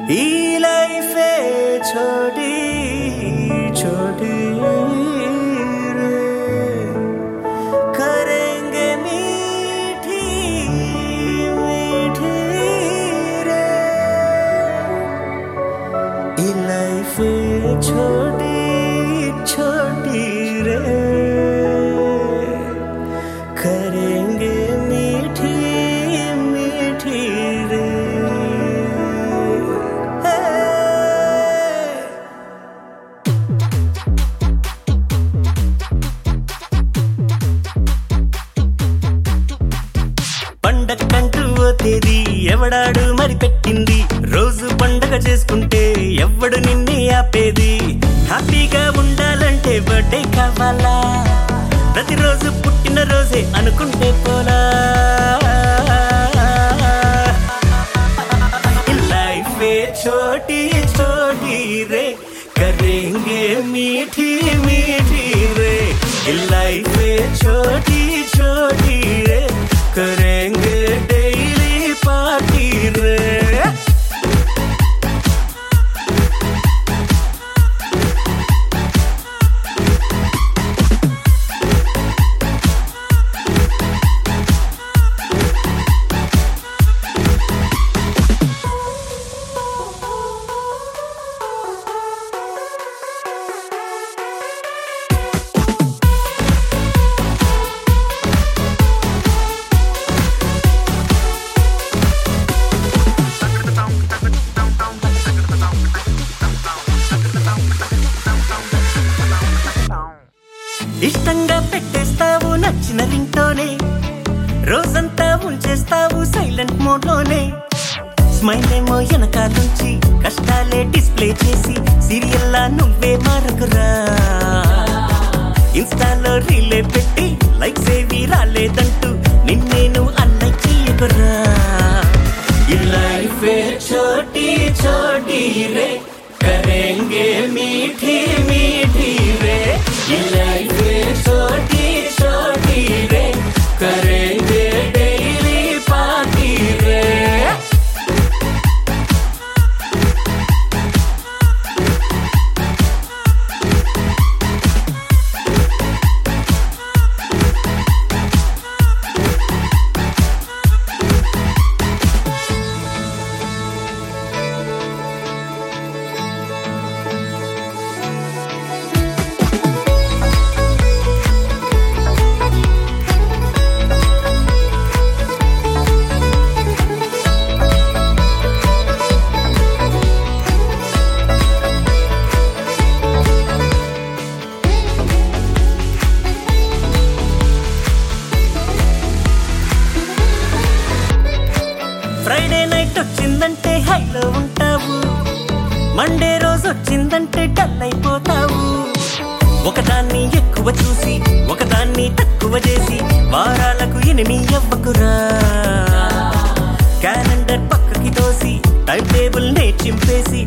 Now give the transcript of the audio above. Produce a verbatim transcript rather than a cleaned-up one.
ఈ లైఫే छोटी छोटी रे करेंगे मीठी मीठी रे ई लाइफे छोटी छोटी रे करेंगे मीठी मीठी रे పండక్కంటూ ఓ తేదీ ఎవడాడు మరి పెట్టింది రోజు పండగ చేసుకుంటే ఎవ్వడు నిన్నే ఆపేది హ్యాపీగా ఉండాలంటే బర్త్డే కావాలా ప్రతిరోజు పుట్టిన రోజే అనుకుంటే పోలా లైఫే छोटी छोटी रे करेंगे मीठी मीठी रे लैफे छोटी छोटी रे करेंगे डेली पार्टी रे ఇష్టంగా పెట్టేస్తావు నచ్చిన రింగ్టోనే రోజంతా ఉంచేస్తావు సైలెంట్ మోడ్ లోనే స్మైల్ ఏమో వెనకాలంచి కష్టాలే డిస్ప్లే చేసి సీరియల్లా నువ్వే మారకురా ఇన్స్టాలో రీలే పెట్టి లైక్స్ ఏవి రాలేదంటూ నిన్నేను అన్లైక్ చెయ్యకురా ఈ లైఫే छोटी छोटी रे करेंगे मीठी मीठी रे ये लाइफे छोटी छोटी रे करेंगे डेली पार्टी रे ఫ్రైడే నైట్ వచ్చిందంటే హైలో ఉంటావు మండే రోజు వచ్చిందంటే డల్ అయిపోతావు ఒకదాన్ని ఎక్కువ చూసి ఒకదాన్ని తక్కువ చేసి వారాలకు ఎనిమి అవ్వకురా క్యాలెండర్ పక్కకి తోసి టైం టేబుల్ నే చింపేసి